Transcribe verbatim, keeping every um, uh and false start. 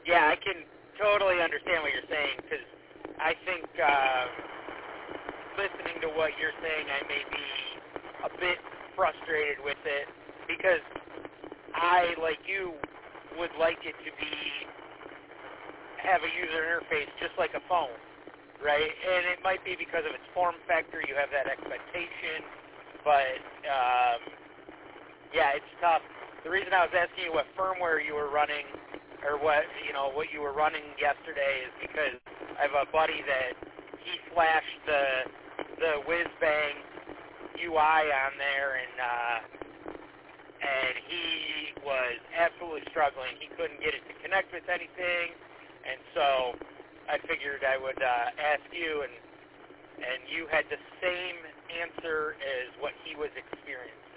Yeah, I can totally understand what you're saying, because I think uh, listening to what you're saying, I may be a bit frustrated with it, because I, like you, would like it to be, have a user interface just like a phone, right? And it might be because of its form factor, you have that expectation, but um, yeah, it's tough. The reason I was asking you what firmware you were running, or what, you know, what you were running yesterday is because I have a buddy that he flashed the the whiz-bang U I on there, and uh, and he was absolutely struggling. He couldn't get it to connect with anything, and so I figured I would uh, ask you, and and you had the same answer as what he was experiencing.